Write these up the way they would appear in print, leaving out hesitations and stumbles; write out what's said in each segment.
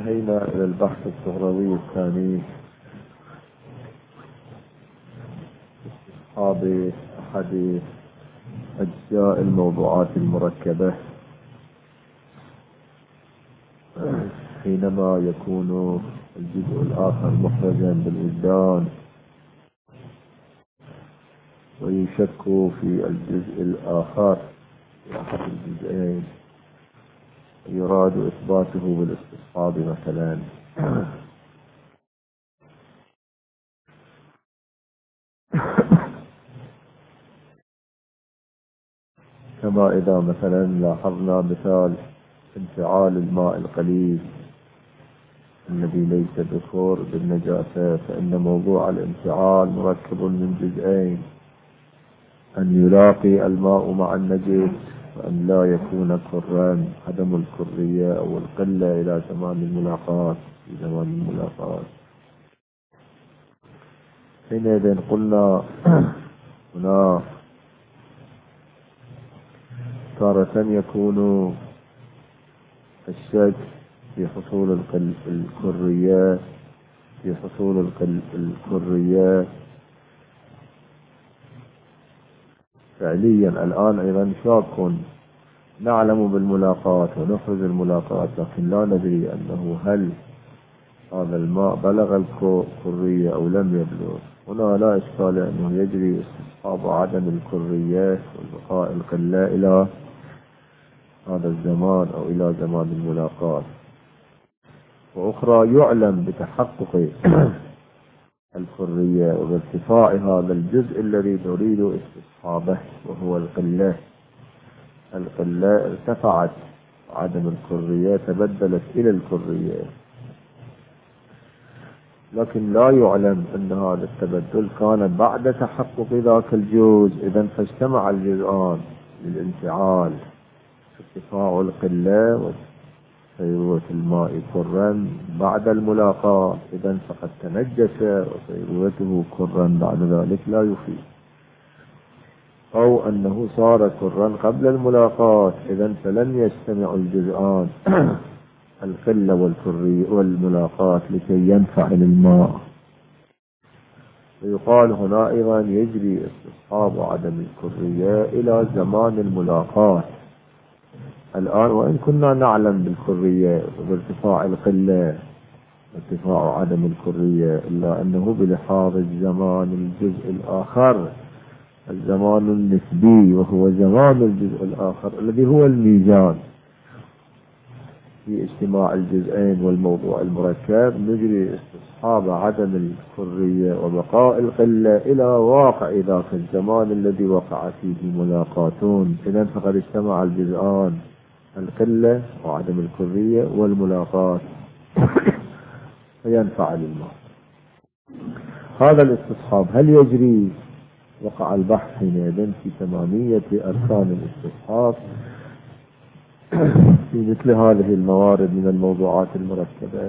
انتهينا إلى البحث الصغروي الثاني استصحاب أحد أجزاء الموضوعات المركبة حينما يكون الجزء الآخر مخرجا بالوجدان ويشك في الجزء الآخر في أحد الجزئين يراد إثباته بالاستصحاب مثلا كما إذا مثلا لاحظنا مثال انفعال الماء القليل الذي ليس بخور بالنجاسة، فإن موضوع الانفعال مركب من جزئين: أن يلاقي الماء مع النجس وأن لا يكون كرا، عدم الكرية أو القلة إلى زمان الملاقاة. في زمان الملاقاة حينئذ قلنا هنا تارة يكون الشك في حصول الكرية الكرية فعليا الآن أيضا شاك، نعلم بالملاقاة ونخرج الملاقاة لكن لا ندري أنه هل هذا الماء بلغ الكرية أو لم يبلغ. هنا لا إشكال أنه يجري استصحاب عدم الكرية والبقاء القلة إلى هذا الزمان أو إلى زمان الملاقاة. وأخرى يعلم بتحقق الكرية وبارتفاع هذا الجزء الذي نريد استصحابه وهو القلة ارتفعت، عدم الكرية تبدلت إلى الكرية، لكن لا يعلم أن هذا التبدل كان بعد تحقق ذاك الجزء. إذن فاجتمع الجزءان للانفعال: ارتفاع القلة وصيرورة الماء كرا بعد الملاقاة. إذن فقد تنجس وصيرورته كرا بعد ذلك لا يفيد، أو أنه صار كرا قبل الملاقاة. إذن فلن يجتمع الجزءان القلة والكري والملاقاة لكي ينفعل الماء. ويقال هنا أيضا يجري استصحاب عدم الكرية إلى زمان الملاقاة الآن، وإن كنا نعلم بالكرية وبارتفاع القلة وارتفاع عدم الكرية، إلا أنه بلحاظ الزمان الجزء الآخر، الزمان النسبي، وهو زمان الجزء الآخر الذي هو الميزان في اجتماع الجزئين والموضوع المركب، نجري استصحاب عدم الكرية وبقاء القلة إلى واقع ذاك الزمان الذي وقع فيه ملاقاتون. إذن فقد اجتمع الجزئان القلة وعدم الكرية والملاقات فينفعل الماء. هذا الاستصحاب هل يجري؟ وقع البحث حينئذ في 8 أركان الاستصحاب في مثل هذه الموارد من الموضوعات المركبة: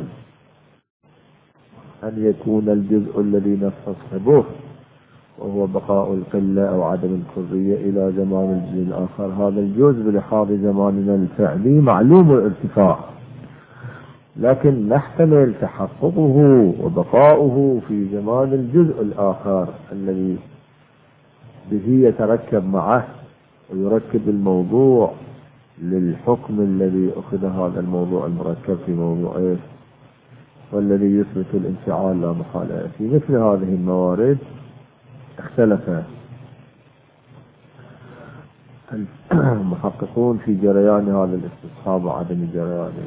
أن يكون الجزء الذي نستصحبه وهو بقاء القلة أو عدم الكرية إلى زمان الجزء الآخر، هذا الجزء بلحاظ زماننا الفعلي معلوم الارتفاع، لكن نحتمل تحققه وبقاؤه في زمان الجزء الآخر الذي به يتركب معه ويركب الموضوع للحكم الذي أخذ هذا الموضوع المركب في موضوعه، والذي يثبت الانفعال لا محالة. في مثل هذه الموارد اختلف المحققون في جريان هذا الاستصحاب وعدم جريانه.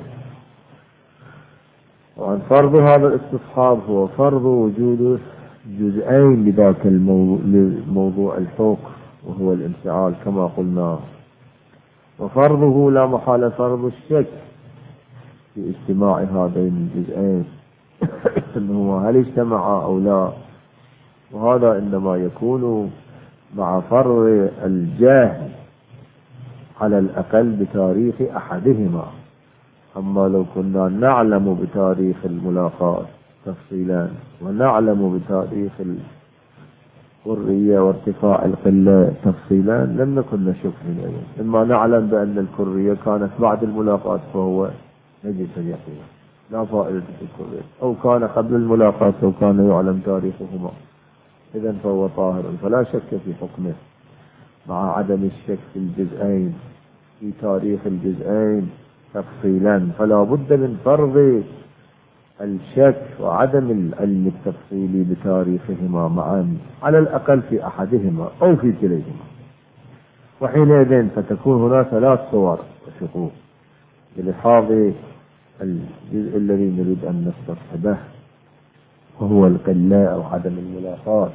وعن فرض هذا الاستصحاب هو فرض وجود جزئين لذاك الموضوع الحكم وهو الانفعال كما قلنا، وفرضه لا محالة فرض الشك في اجتماع هذين الجزئين انه هل اجتمعا او لا، وهذا انما يكون مع فرض الجهل على الاقل بتاريخ احدهما. اما لو كنا نعلم بتاريخ الملاقاة تفصيلا ونعلم بتاريخ الكرية وارتفاع القلة تفصيلا لم نكن نشك حينئذ. اما نعلم بان الكرية كانت بعد الملاقاة فهو نجس يقينا، لا فائدة في الكرية، أو كان قبل الملاقاة أو كان يعلم تاريخهما، إذا فهو طاهر فلا شك في حكمه، مع عدم الشك في الجزئين، في تاريخ الجزئين تفصيلا، فلا بد من فرض الشك وعدم العلم التفصيلي بتاريخهما معا، على الأقل في أحدهما أو في كليهما. وحينئذ فتكون هناك 3 صور وشقوق بلحاظ الجزء الذي نريد أن نستصحبه، وهو القلة أو عدم الملاقاة،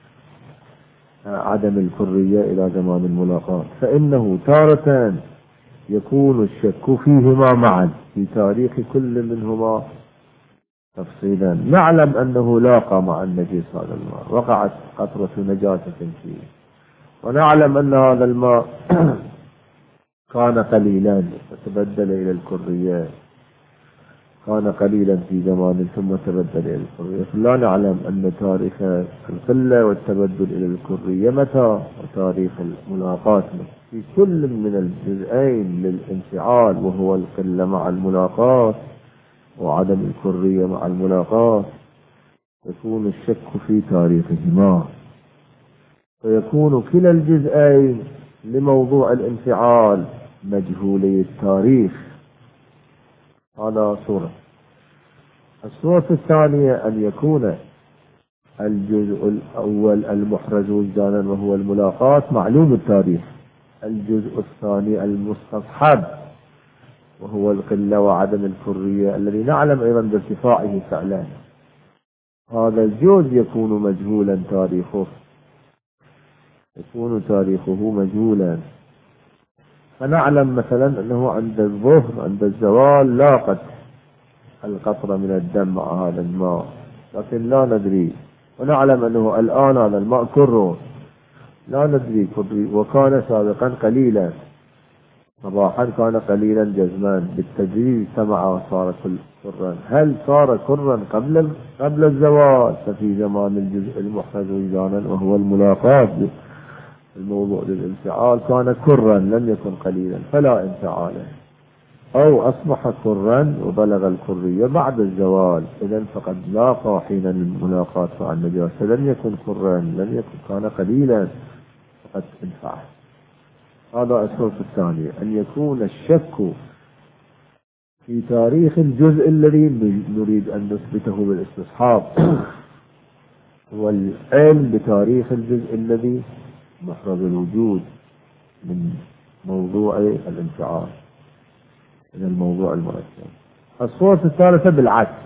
عدم الكرية إلى زمان الملاقاة. فإنه تارة يكون الشك فيهما معا في تاريخ كل منهما تفصيلا. نعلم أنه لاقى مع النجس هذا الماء، وقعت قطرة نجاسة فيه، ونعلم أن هذا الماء كان قليلا فتبدل إلى الكرية، كان قليلا في زمان ثم تبدل إلى الكرية. فلا نعلم أن تاريخ القلة والتبدل إلى الكرية متى، وتاريخ الملاقاة في كل من الجزئين للانفعال، وهو القلة مع الملاقاة وعدم الكرية مع الملاقاة، يكون الشك في تاريخهما، فيكون كلا الجزئين لموضوع الانفعال مجهولي التاريخ. هذا صورة. الصورة الثانية أن يكون الجزء الأول المحرز وجدانا وهو الملاقاة معلوم التاريخ، الجزء الثاني المستصحب وهو القلة وعدم الكرية الذي نعلم أيضا بارتفاعه فعلا، هذا الجزء يكون مجهولا تاريخه، يكون تاريخه مجهولا. فنعلم مثلا أنه عند الظهر عند الزوال لاقت القطرة من الدم مع هذا الماء، لكن لا ندري، ونعلم أنه الآن هذا الماء كر، لا ندري كري، وكان سابقا قليلا، صباحا كان قليلا جزما، بالتدريج سمع وصار كرا. هل صار كرا قبل الزوال؟ ففي زمان الجزء المحرز وجدانا وهو الملاقاة الموضوع للانفعال كان كرا لم يكن قليلا فلا انفعال، أو أصبح كرا وبلغ الكرية بعد الزوال، إذا فقد لاقى حين الملاقاة مع النجاسة، لم يكن كرا، لم يكن كان قليلا فقد انفعل. هذا الصورة الثانية، أن يكون الشك في تاريخ الجزء الذي نريد أن نثبته بالاستصحاب والعلم بتاريخ الجزء الذي محرز الوجود من موضوع الانفعال من الموضوع المركب. الصورة الثالثة بالعكس،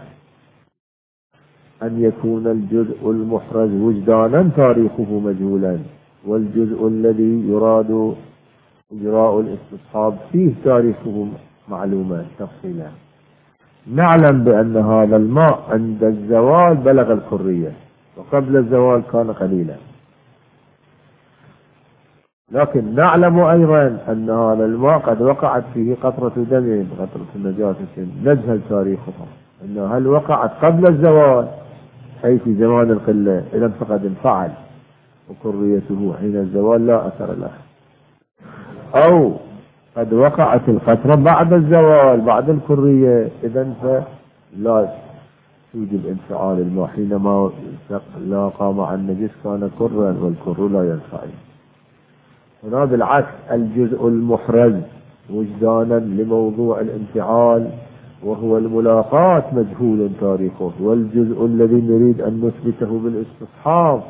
أن يكون الجزء المحرز وجدانا تاريخه مجهولا، والجزء الذي يراد إجراء الاستصحاب فيه تاريخه معلوما تفصيلا. نعلم بأن هذا الماء عند الزوال بلغ الكرية، وقبل الزوال كان قليلا، لكن نعلم أيضا أن هذا الماء قد وقعت فيه قطرة دم، قطرة النجاسة، نجهل تاريخها، أنه هل وقعت قبل الزوال أي في زمان القلة، إذا فقد انفعل وكريته حين الزوال لا أثر له، أو قد وقعت القطرة بعد الزوال بعد الكرية، إذا فلا توجب انفعال الماء، حينما لاقى مع النجس كان كرا والكر لا ينفعل. هنا بالعكس، الجزء المحرز وجدانا لموضوع الانفعال وهو الملاقاة مجهول تاريخه، والجزء الذي نريد أن نثبته بالاستصحاب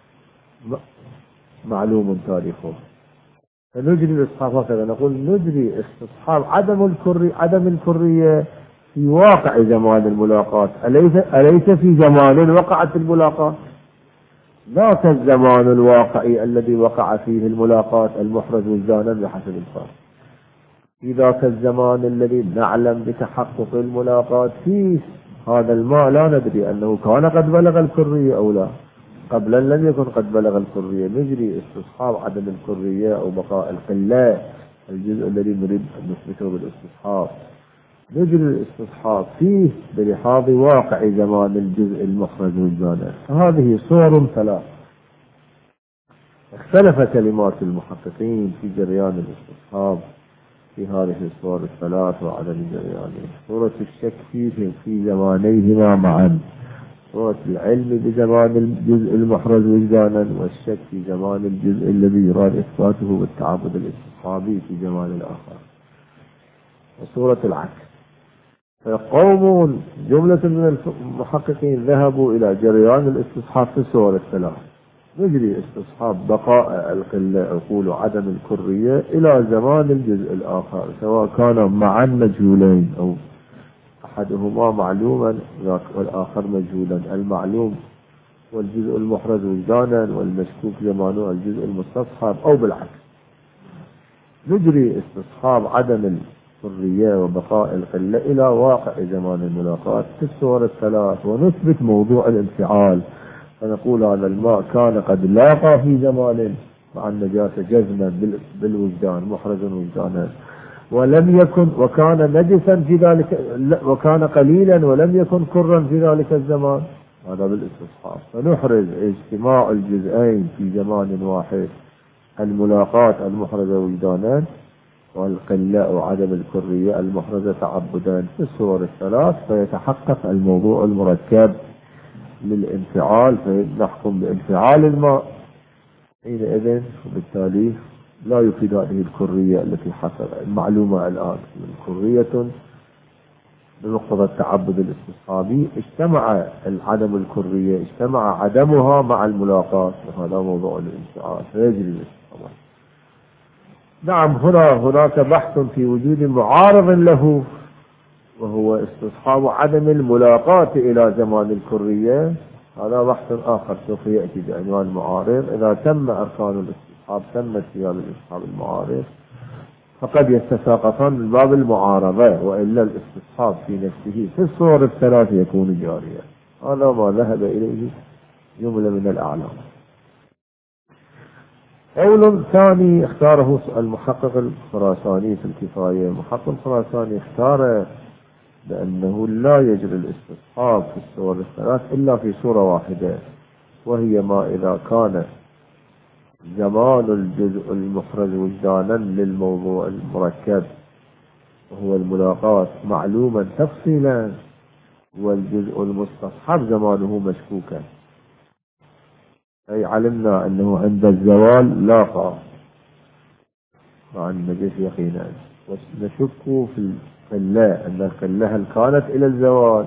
معلوم تاريخه. فنجري الاستصحاب هكذا، نقول نجري استصحاب عدم الكرية في واقع زمان الملاقاة، أليس في زمان وقعت الملاقاة؟ لا كالزمان الواقعي الذي وقع فيه الملاقاة المحرز وجدانا بحسب الفرق، إذا كالزمان الذي نعلم بتحقق الملاقاة فيه هذا الماء لا ندري أنه كان قد بلغ الكرية أو لا، قبلا لم يكن قد بلغ الكرية، نجري استصحاب عدم الكرية أو بقاء القلة، الجزء الذي نريد أن نثبته بالاستصحاب، نجري الاستصحاب فيه بلحاظ واقع زمان الجزء المخرج وجدانا. هذه صور ثلاث اختلف كلمات المحققين في جريان الاستصحاب في هذه الصور الثلاث وعدم جريانه. صورة الشك فيهم في زمانيهما معا، صورة العلم بزمان الجزء المحرز وجدانا، والشك في زمان الجزء الذي يراد إثباته بالتعبد الاستصحابي في زمان الآخر. وصورة العكس، فقوم جملة من المحققين ذهبوا إلى جريان الاستصحاب في الصور الثلاث، نجري استصحاب بقاء القلة عقول عدم الكرية إلى زمان الجزء الآخر، سواء كان معا مجهولين أو أحدهما معلوما والآخر مجهولا. المعلوم والجزء المحرز وجدانا، والمشكوك زمانه الجزء المستصحب، أو بالعكس. نجري استصحاب عدم الكرية وبقاء القلة إلى واقع زمان الملاقات في الصور الثلاث، ونثبت موضوع الانفعال، فنقول هذا الماء كان قد لاقى في زمان مع النجاسة جزما بالوجدان محرزا وجدانا، ولم يكن وكان نجسا في ذلك، وكان قليلا ولم يكن كرا في ذلك الزمان، هذا بالاستصحاب. فنحرز اجتماع الجزئين في زمان واحد، الملاقات المحرزة وجدانا، والقلة وعدم الكرية المحرزة تعبدا في الصور الثلاث، فيتحقق الموضوع المركب للانفعال، فنحكم بانفعال الماء حينئذ. وبالتالي لا يفيد هذه الكرية التي حصل المعلومة الآن من كرية بمقتضى التعبد الاستصحابي، اجتمع عدم الكرية، اجتمع عدمها مع الملاقات، وهذا موضوع الانفعال فيجري الاستصحاب. نعم، هناك بحث في وجود معارض له، وهو استصحاب عدم الملاقاة إلى زمان الكرية. هذا بحث آخر سوف يأتي بعنوان معارض. إذا تم أركان الاستصحاب تمت في هذا الاستصحاب المعارض، فقد يتساقطان من باب المعارضة، وإلا الاستصحاب في نفسه في الصور الثلاث يكون جاريا. هذا ما ذهب إليه جملة من الأعلام. قول ثاني اختاره المحقق الخراساني في الكفاية. المحقق الخراساني اختار بأنه لا يجري الاستصحاب في الصور الثلاث إلا في صورة واحدة، وهي ما إذا كان زمان الجزء المحرز وجدانا للموضوع المركب وهو الملاقات معلوما تفصيلا، والجزء المستصحب زمانه مشكوكا، أي علمنا أنه عند الزوال لاقى مع النجس يقينا، ونشك في القلة أن القلة هل كانت إلى الزوال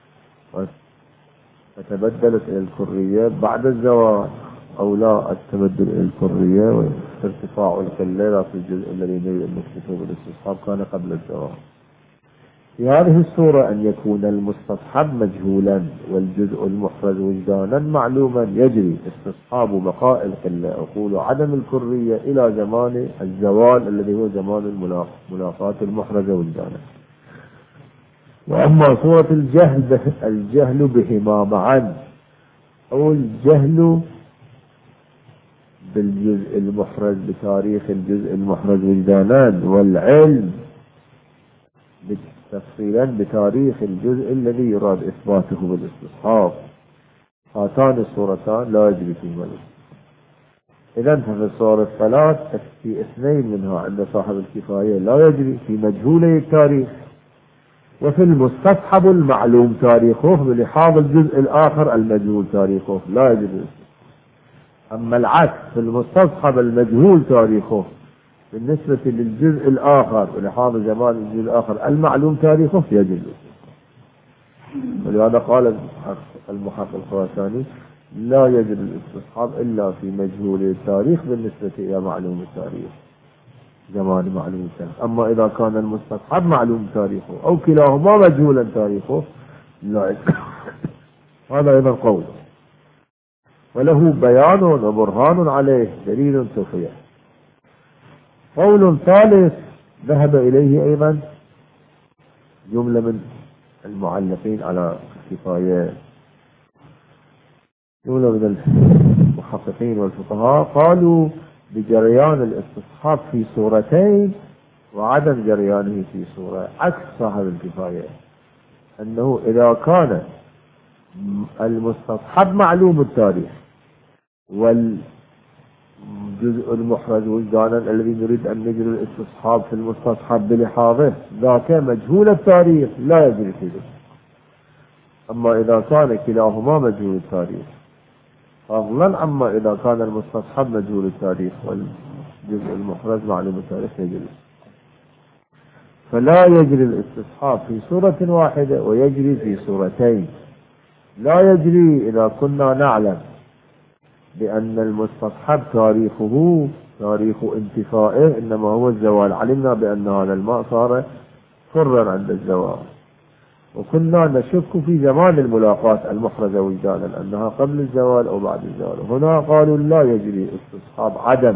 فتبدلت إلى الكرية بعد الزوال أو لا، التبدل إلى الكرية وارتفاع القلة لا في الجزء الذي نريد أن نكتفه بالاستصحاب كان قبل الزوال. في هذه الصورة أن يكون المستصحب مجهولا والجزء المحرز وجدانا معلوما، يجري استصحاب بقاء القلة أقول عدم الكرية إلى زمان الزوال الذي هو زمان الملاقاة المحرزة وجدانا. وأما صورة الجهل بهما معا، أو الجهل بالجزء المحرز بتاريخ الجزء المحرز وجدانا، والعلم تفصيلا بتاريخ الجزء الذي يراد إثباته بالاستصحاب، هاتان الصورتان لا يجري فيهما الاستصحاب. إذن ففي الصور الثلاث في اثنين منها عند صاحب الكفاية لا يجري في مجهولي التاريخ، وفي المستصحب المعلوم تاريخه بلحاظ الجزء الآخر المجهول تاريخه لا يجري الاستصحاب. أما العكس، في المستصحب المجهول تاريخه بالنسبة للجزء الآخر ولحاظ زمان الجزء الآخر المعلوم تاريخه يجب. ولهذا قال المحقق الخراساني لا يجب الاستصحاب إلا في مجهول التاريخ بالنسبة إلى معلوم التاريخ زمان معلوم التاريخ. أما إذا كان المستصحب معلوم تاريخه أو كلاهما مجهولا تاريخه لا يجب. هذا أيضا قول وله بيان وبرهان عليه دليل سوف يأتي. قول ثالث ذهب إليه أيضا جملة من المعلقين على الكفاية، جملة من المحققين والفقهاء قالوا بجريان الاستصحاب في صورتين وعدم جريانه في صورة، عكس صاحب الكفاية، أنه إذا كان المستصحب معلوم التاريخ جزء المحرز وجدانا الذي نريد أن نجري الاستصحاب في المستصحب بلحاظه ذاك مجهول التاريخ لا يجري في ذلك. أما إذا كان كلاهما مجهول التاريخ فضلا عما إذا كان المستصحب مجهول التاريخ والجزء المحرز معلوم التاريخ يجري. فلا يجري الاستصحاب في صورة واحدة ويجري في صورتين. لا يجري إذا كنا نعلم بأن المستصحب تاريخه تاريخ انتفائه إنما هو الزوال، علمنا بأن هذا الماء صار فرا عند الزوال، وكنا نشك في زمان الملاقاة المحرزة وجدانا أنها قبل الزوال أو بعد الزوال. هنا قالوا لا يجري استصحاب عدم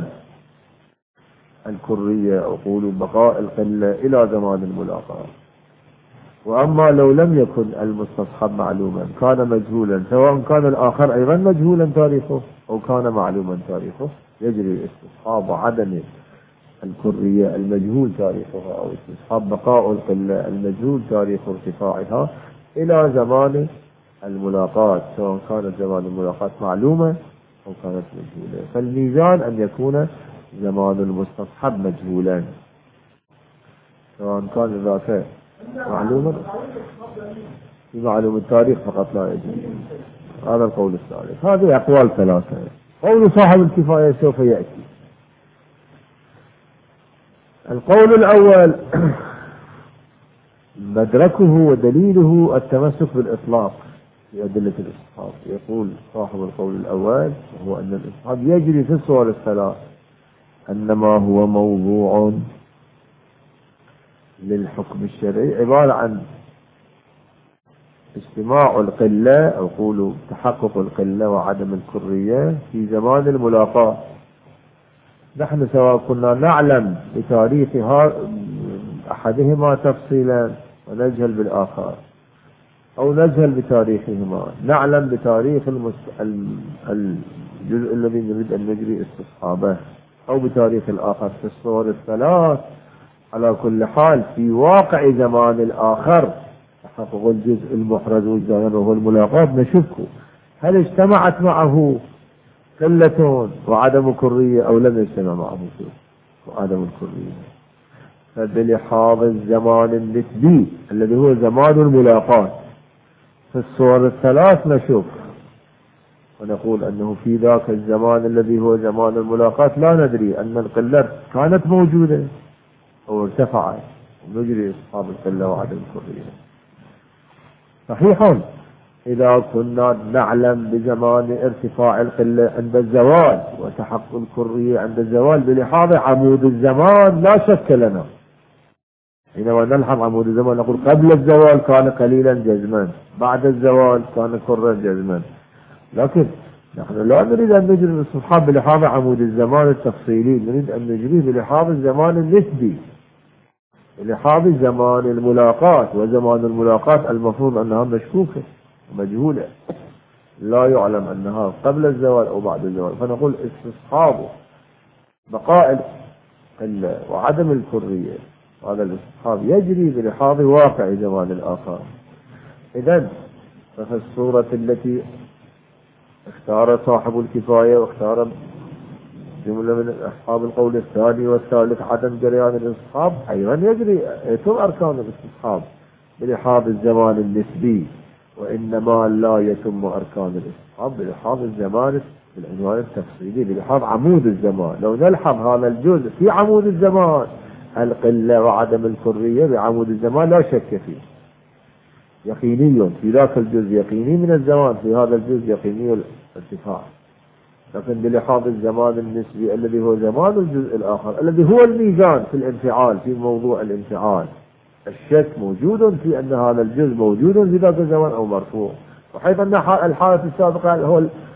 الكرية أو قولوا بقاء القلة إلى زمان الملاقاة. وأما لو لم يكن المستصحب معلوما كان مجهولا، سواء كان الآخر أيضا مجهولا تاريخه أو كان معلوما تاريخه، يجري استصحاب عدم الكرية المجهول تاريخها أو استصحاب بقاء القلة المجهول تاريخ ارتفاعها إلى زمان الملاقاة، سواء كانت زمان الملاقاة معلومة أو كانت مجهولة. فالميزان أن يكون زمان المستصحب مجهولا سواء كان ذاك معلومة في معلوم التاريخ فقط لا يجري. هذا القول الثالث. هذه أقوال ثلاثة. قول صاحب الكفاية سوف يأتي. القول الأول مدركه ودليله التمسك بالإطلاق في أدلة الاستصحاب. يقول صاحب القول الأول وهو أن الاستصحاب يجري في الصور الثلاث، أنما هو موضوع للحكم الشرعي عبارة عن اجتماع القلة أو قولوا تحقق القلة وعدم الكرية في زمان الملاقاة. نحن سواء كنا نعلم بتاريخ أحدهما تفصيلا ونجهل بالآخر، أو نجهل بتاريخهما، نعلم بتاريخ الجزء الذي نريد أن نجري استصحابه أو بتاريخ الآخر في الصور الثلاث، على كل حال في واقع زمان الآخر تحقق الجزء المحرز وجدانا وهو الملاقاة نشك هل اجتمعت معه قلة وعدم كرية أو لم يجتمع معه وعدم الكرية. فبلحاظ الزمان النسبي الذي هو زمان الملاقاة في الصور الثلاث نشك ونقول أنه في ذاك الزمان الذي هو زمان الملاقاة لا ندري أن القلة كانت موجودة أو ارتفعت، ونجري أصحاب القلة وعدم الكرية. صحيح إذا كنا نعلم بزمان ارتفاع القلة عند الزوال وتحقق الكرية عند الزوال بلحاظ عمود الزمان لا شك لنا. حينما نلحظ عمود الزمان نقول قبل الزوال كان قليلا جزما، بعد الزوال كان كرا جزما. لكن نحن لا نريد أن نجري الاستصحاب بلحاظ عمود الزمان التفصيلي، نريد أن نجريه بلحاظ الزمان النسبي، بلحاظ زمان الملاقاة. وزمان الملاقاة المفروض أنها مشكوكة ومجهولة، لا يعلم أنها قبل الزوال أو بعد الزوال. فنقول استصحاب بقاء القلة وعدم الكرية هذا الاستصحاب يجري بلحاظ واقع زمان الآخر. إذن ففي الصورة التي اختار صاحب الكفاية واختار جملة من أصحاب القول الثاني والثالث عدم جريان الاستصحاب، أيضا يجري يتم أركان الاستصحاب بلحاظ الزمان النسبي، وإنما لا يتم أركان الاستصحاب بلحاظ الزمان بالعنوان التفصيلي بلحاظ عمود الزمان. لو نلحظ هذا الجزء في عمود الزمان القلة وعدم الكرية بعمود الزمان لا شك فيه، يقيني في ذاك الجزء، يقيني من الزمان في هذا الجزء، يقيني الارتفاع. لكن بلحاظ الزمان النسبي الذي هو زمان الجزء الآخر الذي هو الميزان في الانفعال، في موضوع الانفعال الشك موجود في أن هذا الجزء موجود في ذاك الزمان أو مرفوع. وحيث أن الحالة السابقة هو